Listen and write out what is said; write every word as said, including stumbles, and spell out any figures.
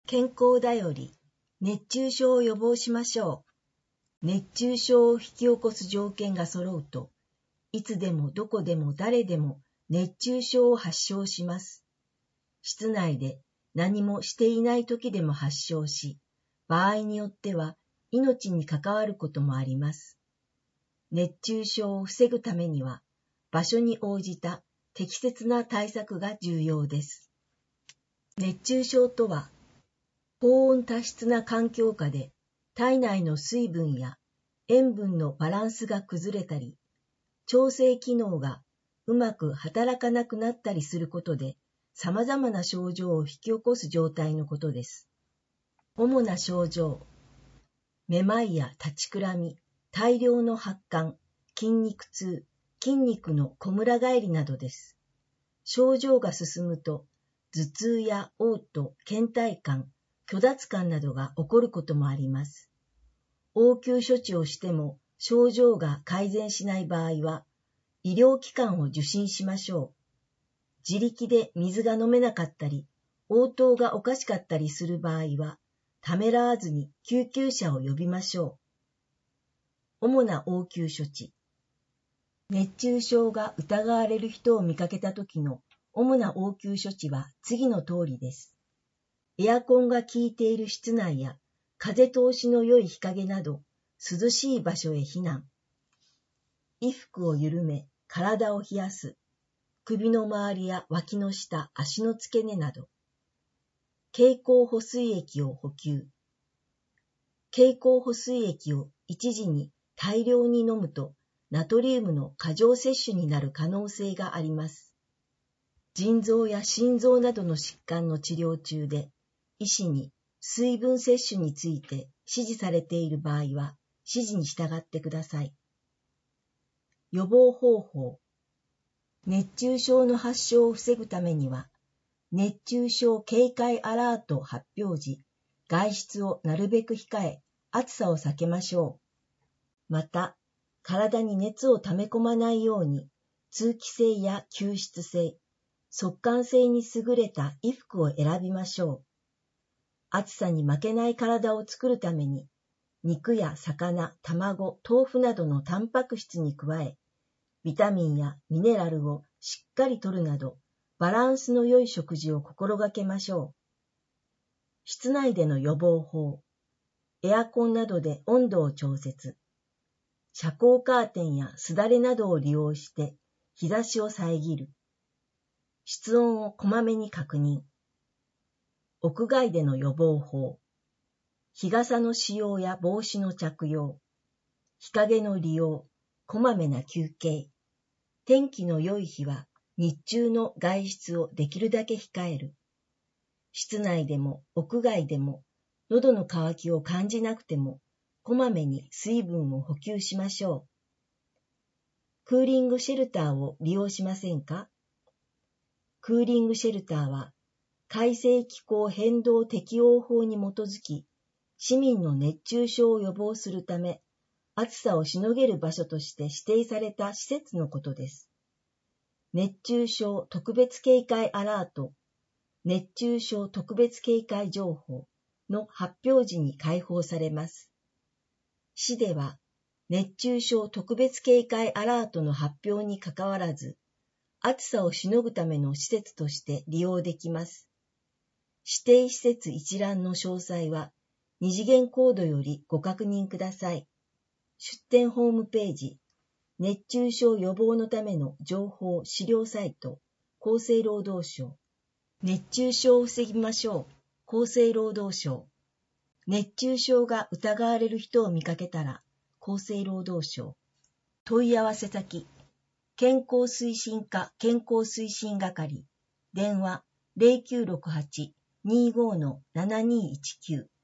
健康だより、熱中症を予防しましょう。熱中症を引き起こす条件が揃うと、いつでもどこでも誰でも熱中症を発症します。室内で何もしていない時でも発症し、場合によっては命に関わることもあります。熱中症を防ぐためには、場所に応じた適切な対策が重要です。熱中症とは、高温多湿な環境下で体内の水分や塩分のバランスが崩れたり、調整機能がうまく働かなくなったりすることで、様々な症状を引き起こす状態のことです。主な症状、めまいや立ちくらみ、大量の発汗、筋肉痛、筋肉のこむら返りなどです。症状が進むと、頭痛や嘔吐、倦怠感、虚脱感などが起こることもあります。応急処置をしても症状が改善しない場合は、医療機関を受診しましょう。自力で水が飲めなかったり、応答がおかしかったりする場合は、ためらわずに救急車を呼びましょう。主な応急処置。熱中症が疑われる人を見かけたときの主な応急処置は次の通りです。エアコンが効いている室内や風通しの良い日陰など涼しい場所へ避難。衣服を緩め、体を冷やす。首の周りや脇の下、足の付け根など。経口補水液を補給。経口補水液を一時に大量に飲むと、ナトリウムの過剰摂取になる可能性があります。腎臓や心臓などの疾患の治療中で、医師に水分摂取について指示されている場合は、指示に従ってください。予防方法。熱中症の発症を防ぐためには、熱中症警戒アラート発表時、外出をなるべく控え、暑さを避けましょう。また、体に熱を溜め込まないように、通気性や吸湿性、速乾性に優れた衣服を選びましょう。暑さに負けない体を作るために、肉や魚、卵、豆腐などのタンパク質に加え、ビタミンやミネラルをしっかりとるなど、バランスの良い食事を心がけましょう。室内での予防法。エアコンなどで温度を調節。遮光カーテンやすだれなどを利用して日差しを遮る。室温をこまめに確認。屋外での予防法。日傘の使用や帽子の着用。日陰の利用。こまめな休憩。天気の良い日は日中の外出をできるだけ控える。室内でも屋外でも喉の渇きを感じなくてもこまめに水分を補給しましょう。クーリングシェルターを利用しませんか？クーリングシェルターは改正気候変動適応法に基づき市民の熱中症を予防するため暑さをしのげる場所として指定された施設のことです。熱中症特別警戒アラート、熱中症特別警戒情報の発表時に開放されます。市では、熱中症特別警戒アラートの発表にかかわらず、暑さをしのぐための施設として利用できます。指定施設一覧の詳細は、二次元コードよりご確認ください。出店ホームページ、熱中症予防のための情報資料サイト、厚生労働省。熱中症を防ぎましょう。厚生労働省。熱中症が疑われる人を見かけたら、厚生労働省。問い合わせ先、健康推進課健康推進係。電話 ゼロきゅうろくはち にーごー ななにーいちきゅう。